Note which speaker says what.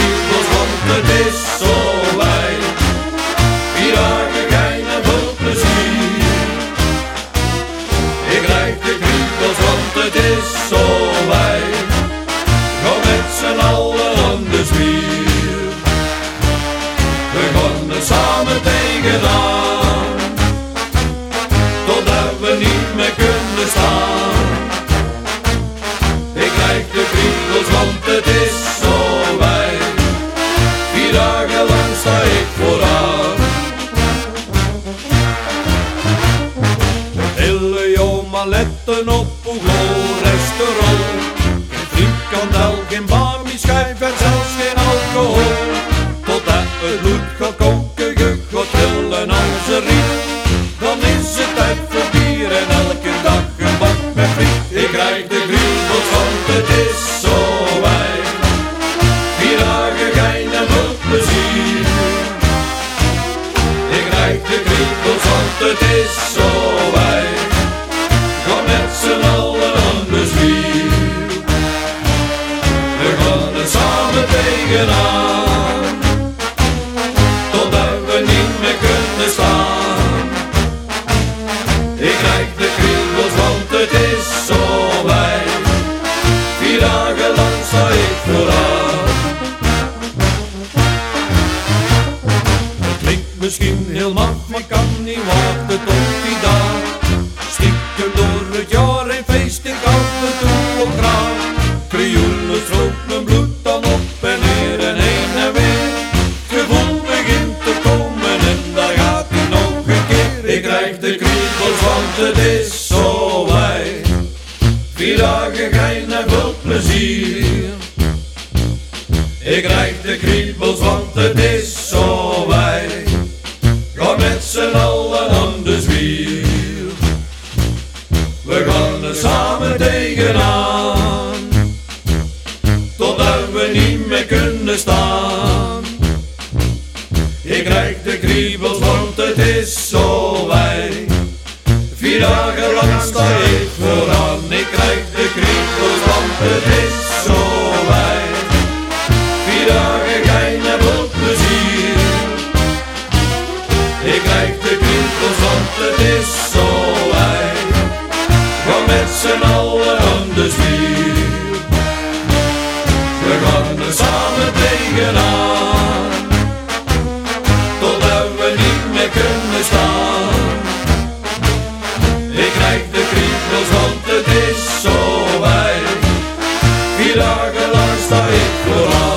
Speaker 1: kriebels, want het is zo wijd. 4 dagen gein en veel plezier. Ik krijg de kriebels, want het is zo wijd. Ga met z'n allen aan de zwier. We gaan er samen tegenaan, totdat we niet meer kunnen staan. Ik krijg de kriebels, want het is zo wijd. 4 dagen lang sta ik vooraan. Hele jongen letten op hoe gloor restaurant. Geen frikandel, geen bami, schijf en zelfs geen alcohol. Totdat het bloed gaat koken, je gaat trillen als een riet. Dan is het tijd voor bier en elke dag een bak met friet. Ik krijg de kriebels, want het is zo wijd. 4 dagen gein en veel plezier. Ik krijg de kriebels, want het is zo wijd. Ga met z'n allen aan de zwier. We gaan er samen tegenaan, totdat we niet meer kunnen staan. Ik krijg de kriebels, want het is zo wijd. 4 dagen lang sta ik vooraan. Het klinkt misschien heel maf, maar ik kan niet wachten tot die dag. Stiekem door het jaar een feest, ik af en toe ook graag. Krioelen stroomt mijn bloed dan op en neer en heen en weer. Het gevoel begint te komen en daar gaat hij nog een keer. Ik krijg de kriebels, want het is zo wijd. 4 dagen gein en veel plezier. Ik krijg de kriebels, want het is zo wijd. Ga met z'n allen aan de zwier. We gaan er samen tegenaan, totdat we niet meer kunnen staan. Ik krijg de kriebels, want het is zo wijd. 4 dagen lang sta ik vooraan. Ik krijg de kriebels, want het is zo wijd. 4 dagen gein en veel plezier. Ik krijg de kriebels, want het is zo wijd. Ga met z'n allen aan de zwier. We gaan er samen tegenaan, totdat we niet meer kunnen staan. Ik krijg de kriebels, want het is zo wijd. 4 dagen lang sta ik vooraan.